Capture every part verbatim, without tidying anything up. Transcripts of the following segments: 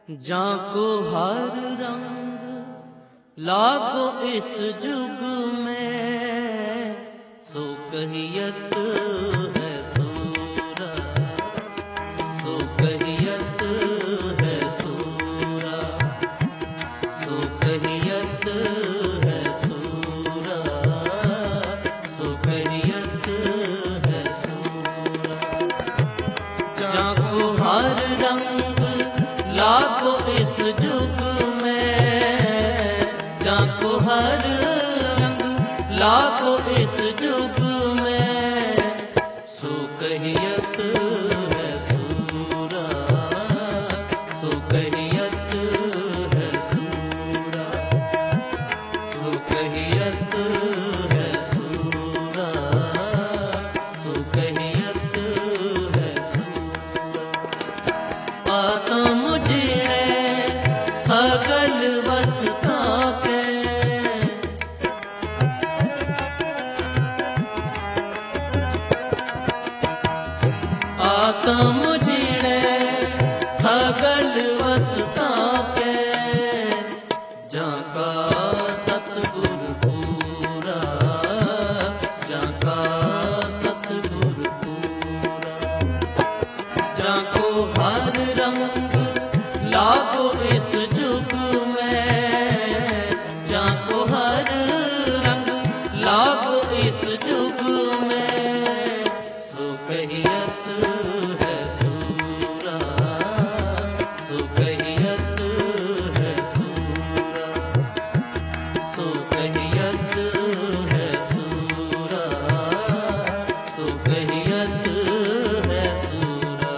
जाको हर रंग लागो इस जुग में, सो कहियत है सूरा, सो कहियत है सूरा, सो कहियत है सूरा, सो कहियत है सूरा। जाको हर रंग लागो इस जुग में, जाको हर रंग लागो इस जुग में, सो कहियत है सूरा, सो कहियत है सूरा, सो कहियत है सूरा, सो कहियत है सूरा। आत्म सगल वसता के, आत्म जीणे सगल वसता के, जाका सतगुर पूरा, जाका सतगुर पूरा। जाको हर रंग लागो इस जुग में, जाको हर रंग लागो इस जुग में, सो कहियत है सूरा, सो कहियत है सूरा, सो कहियत है सूरा, सो कहियत है सूरा।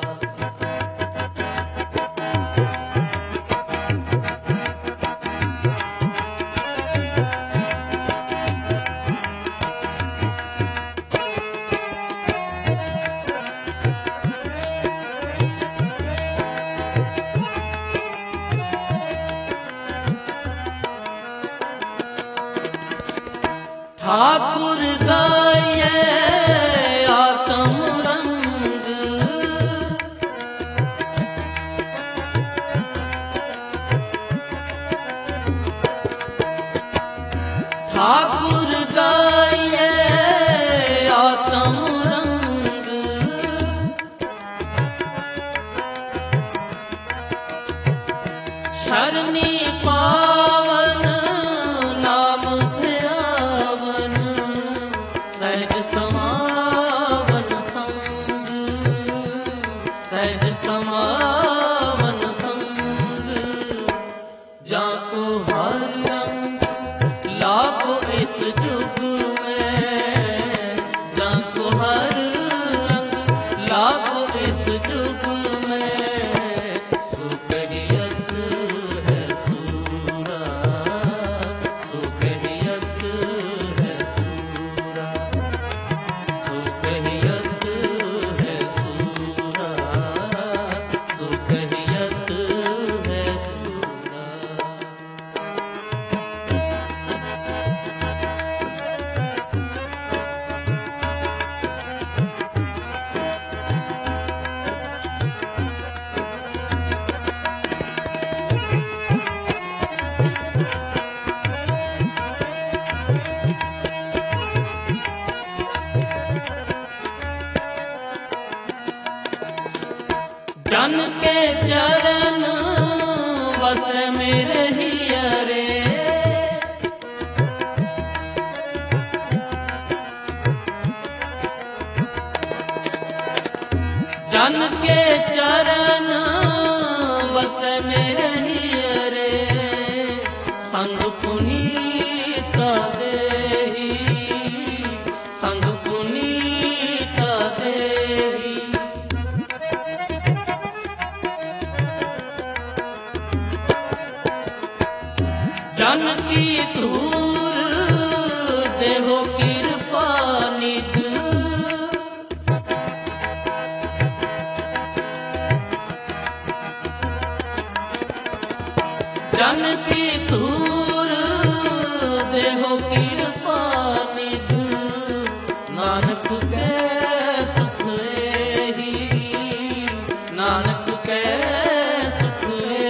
ठाकुर गाये आत्म रंग, ठाकुर गाये आत्म रंग, शरणी पावन नाम ध्यावन, सहज समावन संग, सहज समावन संग। जाको हर रंग लागो इस जुग में, जाको हर रंग लागो इस जुग में, सो कहियत है सूरा, सो कहियत है सूरा, सो कहियत है सूरा, सो कहियत है सूरा। जन के चरण वस मेरे हियरे, जन के चरण वस मेरे हियरे, संग पुनीता देही, संग पुनीता देही। जन की धूर देहो कृपा निध, जन की धूर देहो कृपा निध, नानक के सुख एही, नानक के सुख एही।